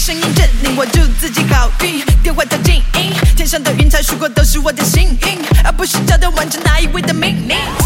声音震你，我祝自己好运，电话调静音，天上的云彩数过都是我的幸运，而不是交代完成哪一位的命令。